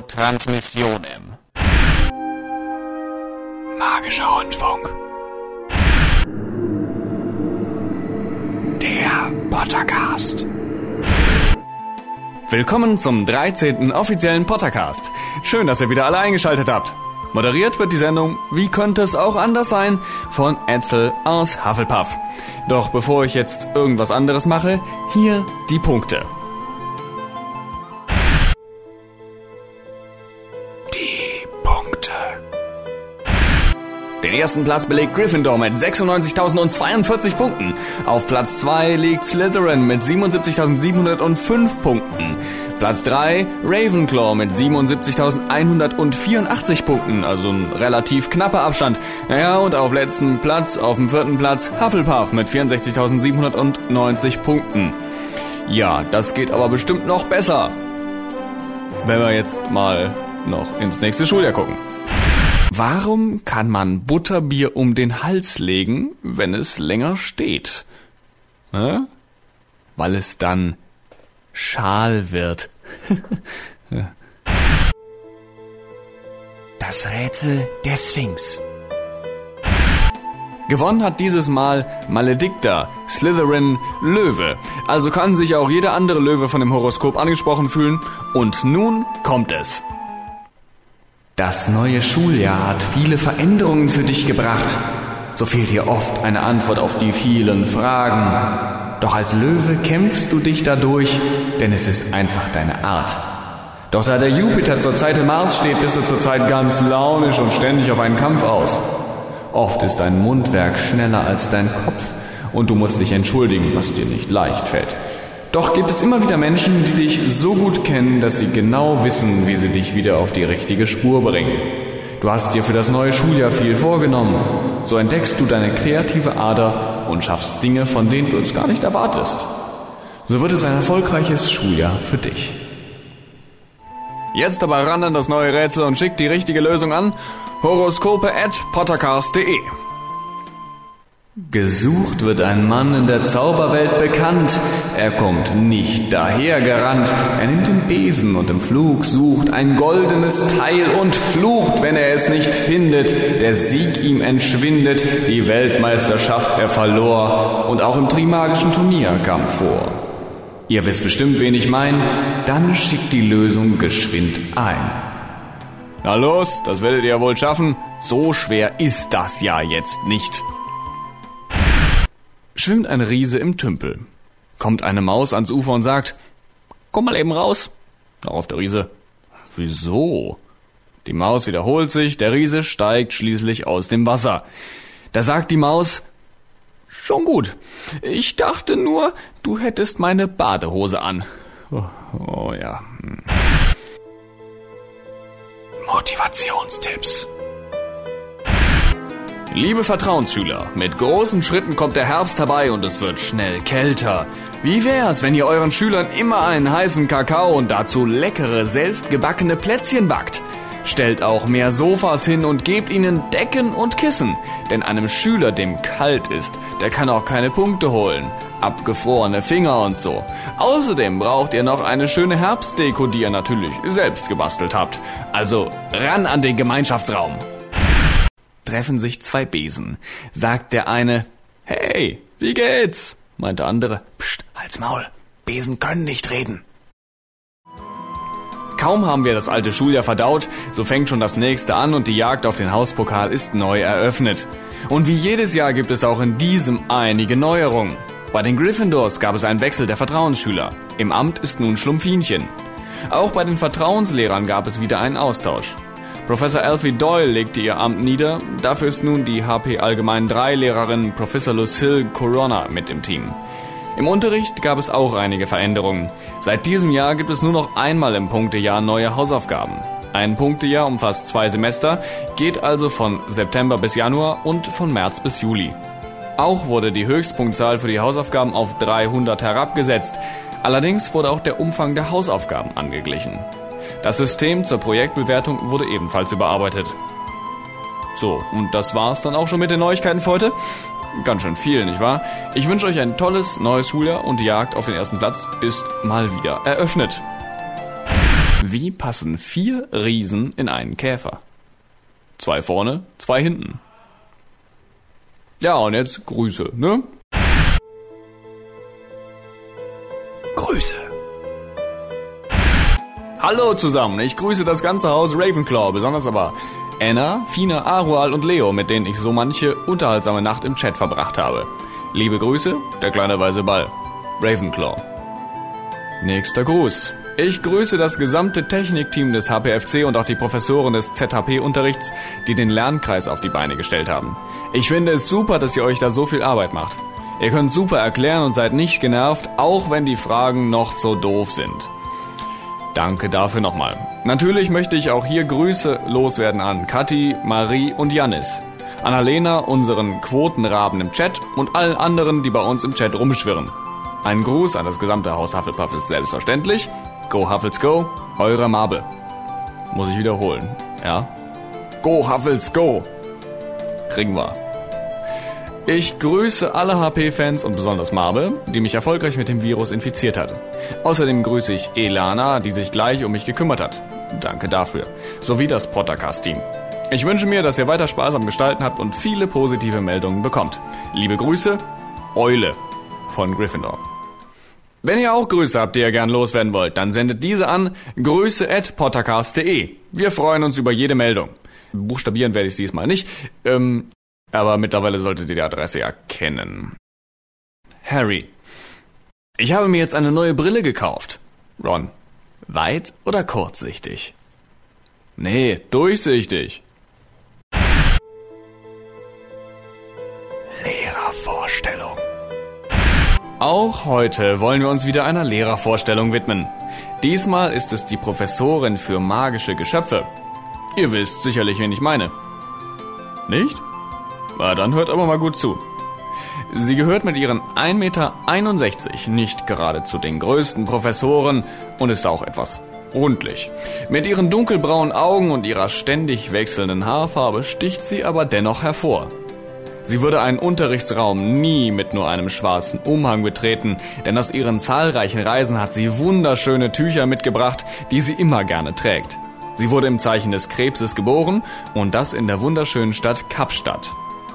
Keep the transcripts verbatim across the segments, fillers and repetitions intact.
Transmissionem. Magischer Rundfunk. Der Pottercast. Willkommen zum dreizehnten offiziellen Pottercast. Schön, dass ihr wieder alle eingeschaltet habt. Moderiert wird die Sendung, wie könnte es auch anders sein, von Edsel aus Hufflepuff. Doch bevor ich jetzt irgendwas anderes mache, hier die Punkte. Die Punkte. Den ersten Platz belegt Gryffindor mit sechsundneunzigtausendzweiundvierzig Punkten. Auf Platz zwei liegt Slytherin mit siebenundsiebzigtausendsiebenhundertfünf Punkten. Platz drei Ravenclaw mit siebenundsiebzigtausendeinhundertvierundachtzig Punkten, also ein relativ knapper Abstand. Naja, und auf letzten Platz, auf dem vierten Platz, Hufflepuff mit vierundsechzigtausendsiebenhundertneunzig Punkten. Ja, das geht aber bestimmt noch besser. Wenn wir jetzt mal noch ins nächste Schuljahr gucken. Warum kann man Butterbier um den Hals legen, wenn es länger steht? Hä? Weil es dann Schal wird. Das Rätsel der Sphinx. Gewonnen hat dieses Mal Maledicta, Slytherin, Löwe. Also kann sich auch jeder andere Löwe von dem Horoskop angesprochen fühlen. Und nun kommt es. Das neue Schuljahr hat viele Veränderungen für dich gebracht. So fehlt dir oft eine Antwort auf die vielen Fragen. Doch als Löwe kämpfst du dich dadurch, denn es ist einfach deine Art. Doch da der Jupiter zur Zeit im Mars steht, bist du zurzeit ganz launisch und ständig auf einen Kampf aus. Oft ist dein Mundwerk schneller als dein Kopf und du musst dich entschuldigen, was dir nicht leicht fällt. Doch gibt es immer wieder Menschen, die dich so gut kennen, dass sie genau wissen, wie sie dich wieder auf die richtige Spur bringen. Du hast dir für das neue Schuljahr viel vorgenommen. So entdeckst du deine kreative Ader und schaffst Dinge, von denen du es gar nicht erwartest. So wird es ein erfolgreiches Schuljahr für dich. Jetzt aber ran an das neue Rätsel und schickt die richtige Lösung an horoskope at pottercast punkt de. Gesucht wird ein Mann in der Zauberwelt bekannt. Er kommt nicht dahergerannt. Er nimmt den Besen und im Flug sucht ein goldenes Teil und flucht, wenn er es nicht findet. Der Sieg ihm entschwindet, die Weltmeisterschaft er verlor und auch im Trimagischen Turnier kam vor. Ihr wisst bestimmt, wen ich meine, dann schickt die Lösung geschwind ein. Na los, das werdet ihr wohl schaffen. So schwer ist das ja jetzt nicht. Schwimmt ein Riese im Tümpel. Kommt eine Maus ans Ufer und sagt, komm mal eben raus. Darauf der Riese, wieso? Die Maus wiederholt sich, der Riese steigt schließlich aus dem Wasser. Da sagt die Maus, schon gut. Ich dachte nur, du hättest meine Badehose an. Oh, oh ja. Motivationstipps. Liebe Vertrauensschüler, mit großen Schritten kommt der Herbst herbei und es wird schnell kälter. Wie wär's, wenn ihr euren Schülern immer einen heißen Kakao und dazu leckere, selbstgebackene Plätzchen backt? Stellt auch mehr Sofas hin und gebt ihnen Decken und Kissen. Denn einem Schüler, dem kalt ist, der kann auch keine Punkte holen. Abgefrorene Finger und so. Außerdem braucht ihr noch eine schöne Herbstdeko, die ihr natürlich selbst gebastelt habt. Also ran an den Gemeinschaftsraum. Treffen sich zwei Besen. Sagt der eine, hey, wie geht's? Meint der andere, pst, halt's Maul, Besen können nicht reden. Kaum haben wir das alte Schuljahr verdaut, so fängt schon das nächste an und die Jagd auf den Hauspokal ist neu eröffnet. Und wie jedes Jahr gibt es auch in diesem einige Neuerungen. Bei den Gryffindors gab es einen Wechsel der Vertrauensschüler. Im Amt ist nun Schlumpfinchen. Auch bei den Vertrauenslehrern gab es wieder einen Austausch. Professor Alfie Doyle legte ihr Amt nieder, dafür ist nun die H P Allgemein drei Lehrerin Professor Lucille Corona mit im Team. Im Unterricht gab es auch einige Veränderungen. Seit diesem Jahr gibt es nur noch einmal im Punktejahr neue Hausaufgaben. Ein Punktejahr umfasst zwei Semester, geht also von September bis Januar und von März bis Juli. Auch wurde die Höchstpunktzahl für die Hausaufgaben auf dreihundert herabgesetzt. Allerdings wurde auch der Umfang der Hausaufgaben angeglichen. Das System zur Projektbewertung wurde ebenfalls überarbeitet. So, und das war's dann auch schon mit den Neuigkeiten für heute. Ganz schön viel, nicht wahr? Ich wünsche euch ein tolles neues Schuljahr und die Jagd auf den ersten Platz ist mal wieder eröffnet. Wie passen vier Riesen in einen Käfer? Zwei vorne, zwei hinten. Ja, und jetzt Grüße, ne? Grüße. Hallo zusammen, ich grüße das ganze Haus Ravenclaw, besonders aber Anna, Fina, Arual und Leo, mit denen ich so manche unterhaltsame Nacht im Chat verbracht habe. Liebe Grüße, der kleine weiße Ball. Ravenclaw. Nächster Gruß. Ich grüße das gesamte Technikteam des H P F C und auch die Professoren des Z H P-Unterrichts, die den Lernkreis auf die Beine gestellt haben. Ich finde es super, dass ihr euch da so viel Arbeit macht. Ihr könnt super erklären und seid nicht genervt, auch wenn die Fragen noch so doof sind. Danke dafür nochmal. Natürlich möchte ich auch hier Grüße loswerden an Kathi, Marie und Jannis. Annalena, unseren Quotenraben im Chat und allen anderen, die bei uns im Chat rumschwirren. Ein Gruß an das gesamte Haus Hufflepuff ist selbstverständlich. Go Huffles Go, eure Marbe. Muss ich wiederholen, ja? Go Huffles Go. Kriegen wir. Ich grüße alle H P-Fans und besonders Marbe, die mich erfolgreich mit dem Virus infiziert hat. Außerdem grüße ich Elana, die sich gleich um mich gekümmert hat. Danke dafür. Sowie das Pottercast-Team. Ich wünsche mir, dass ihr weiter Spaß am Gestalten habt und viele positive Meldungen bekommt. Liebe Grüße, Eule von Gryffindor. Wenn ihr auch Grüße habt, die ihr gern loswerden wollt, dann sendet diese an grüße at pottercast punkt de. Wir freuen uns über jede Meldung. Buchstabieren werde ich diesmal nicht, ähm, aber mittlerweile solltet ihr die Adresse ja kennen. Harry. Ich habe mir jetzt eine neue Brille gekauft. Ron. Weit oder kurzsichtig? Nee, durchsichtig. Lehrervorstellung. Auch heute wollen wir uns wieder einer Lehrervorstellung widmen. Diesmal ist es die Professorin für magische Geschöpfe. Ihr wisst sicherlich, wen ich meine. Nicht? Na, dann hört aber mal gut zu. Sie gehört mit ihren ein Meter einundsechzig nicht gerade zu den größten Professoren und ist auch etwas rundlich. Mit ihren dunkelbraunen Augen und ihrer ständig wechselnden Haarfarbe sticht sie aber dennoch hervor. Sie würde einen Unterrichtsraum nie mit nur einem schwarzen Umhang betreten, denn aus ihren zahlreichen Reisen hat sie wunderschöne Tücher mitgebracht, die sie immer gerne trägt. Sie wurde im Zeichen des Krebses geboren und das in der wunderschönen Stadt Kapstadt.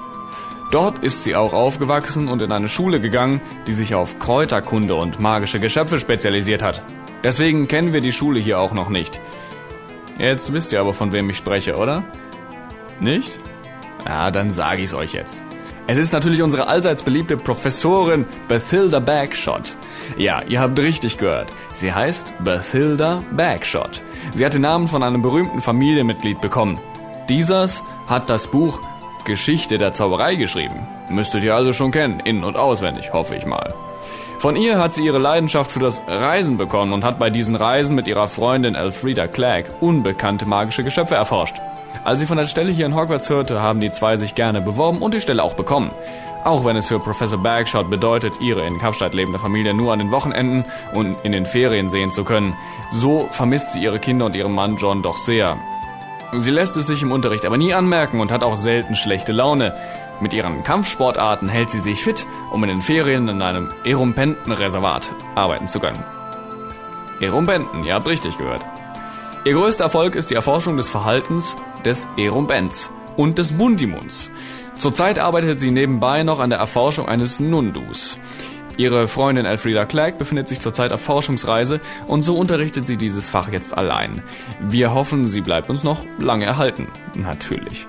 Dort ist sie auch aufgewachsen und in eine Schule gegangen, die sich auf Kräuterkunde und magische Geschöpfe spezialisiert hat. Deswegen kennen wir die Schule hier auch noch nicht. Jetzt wisst ihr aber, von wem ich spreche, oder? Nicht? Ja, dann sage ich's euch jetzt. Es ist natürlich unsere allseits beliebte Professorin Bathilda Bagshot. Ja, ihr habt richtig gehört. Sie heißt Bathilda Bagshot. Sie hat den Namen von einem berühmten Familienmitglied bekommen. Dieses hat das Buch Geschichte der Zauberei geschrieben. Müsstet ihr also schon kennen, in- und auswendig, hoffe ich mal. Von ihr hat sie ihre Leidenschaft für das Reisen bekommen und hat bei diesen Reisen mit ihrer Freundin Elfrida Clegg unbekannte magische Geschöpfe erforscht. Als sie von der Stelle hier in Hogwarts hörte, haben die zwei sich gerne beworben und die Stelle auch bekommen. Auch wenn es für Professor Bagshot bedeutet, ihre in Kapstadt lebende Familie nur an den Wochenenden und in den Ferien sehen zu können, so vermisst sie ihre Kinder und ihren Mann John doch sehr. Sie lässt es sich im Unterricht aber nie anmerken und hat auch selten schlechte Laune. Mit ihren Kampfsportarten hält sie sich fit, um in den Ferien in einem Erumpenten-Reservat arbeiten zu können. Erumpenten, ihr habt richtig gehört. Ihr größter Erfolg ist die Erforschung des Verhaltens des Erumpents und des Bundimuns. Zurzeit arbeitet sie nebenbei noch an der Erforschung eines Nundus. Ihre Freundin Elfrida Clegg befindet sich zurzeit auf Forschungsreise und so unterrichtet sie dieses Fach jetzt allein. Wir hoffen, sie bleibt uns noch lange erhalten. Natürlich.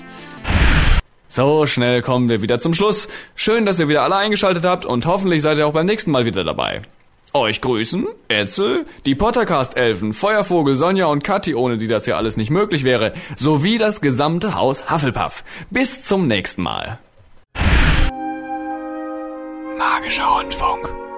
So, schnell kommen wir wieder zum Schluss. Schön, dass ihr wieder alle eingeschaltet habt und hoffentlich seid ihr auch beim nächsten Mal wieder dabei. Euch grüßen Etzel, die Pottercast-Elfen, Feuervogel, Sonja und Kathi, ohne die das ja alles nicht möglich wäre, sowie das gesamte Haus Hufflepuff. Bis zum nächsten Mal. Magischer Rundfunk.